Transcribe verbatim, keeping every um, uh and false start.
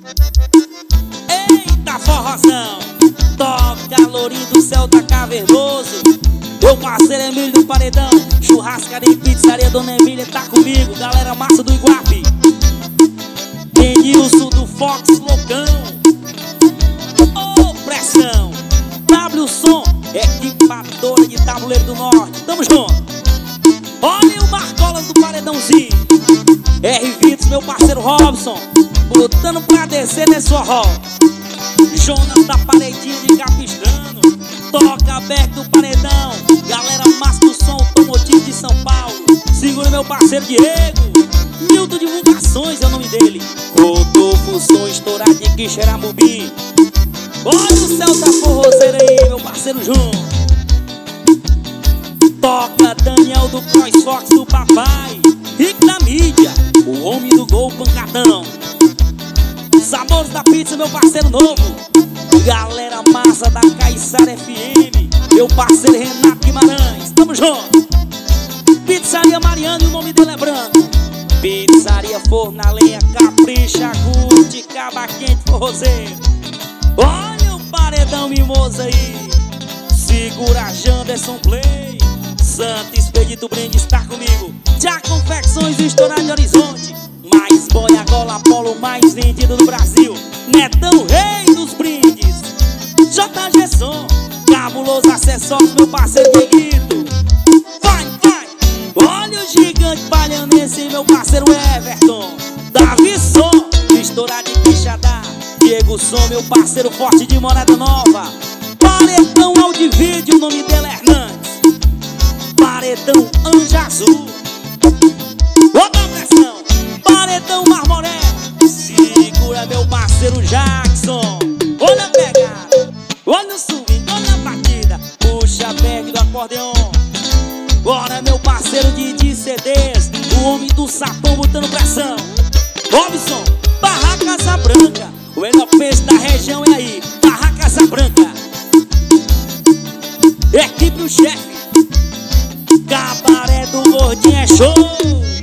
Eita forrozão, toca lourinho do céu tá cavernoso. Meu parceiro Emílio do Paredão, churrascaria e pizzaria Dona Emília tá comigo. Galera massa do Iguape, Denilson do Fox Loucão. Ô oh, pressão, W Som, equipadora de Tabuleiro do Norte. Tamo junto. Olha o Marcolas do Paredãozinho, R vinte, meu parceiro Robson, botando pra descer nesse forró. Jonas da Paredinha de Capistrano, toca Beck do Paredão. Galera massa do som automotivo de São Paulo. Segura meu parceiro Diego, Milton Divulgações é o nome dele. Rodolfo som estourado de Quixeramobim. Olha o céu da forrozeira aí, meu parceiro João. Toca Daniel do Cross Fox do Papai, Rick da mídia, o homem do gol pancadão. Sabores da pizza, meu parceiro novo. Galera massa da Caiçara F M, meu parceiro Renato Guimarães. Tamo junto. Pizzaria Mariano e o nome dele é branco. Pizzaria Forno a Lenha, capricha, curte, caba quente, forrozeiro. Olha o Paredão Mimosa aí. Segura Janderson Play, Santo Expedito Brinde está comigo. Já Confecções Estourado de Horizonte, mais boia, gola, polo mais vendido do Brasil. Netão, rei dos brindes. J G Som, cabuloso acessórios, meu parceiro Dieguito. Vai, vai. Olha o gigante palhanense, meu parceiro Everton. Davi Som, estourado de Quixadá. Diego Som, meu parceiro forte de Morada Nova. Paredão Audivídeo, o nome dele é Hernandes. Paredão Anja Azul. Outra pressão, Paredão Marmoré. Segura meu parceiro Jackson. Olha a pegada, olha o swing, olha a batida. Puxa a berg do acordeon. Bora meu parceiro Didi C Ds, o homem do sapão botando pressão. Robson, Barra Casa Branca, o melhor peixe da região é aí, Barra Casa Branca. Equipe o chefe, cabaré do gordinho é show.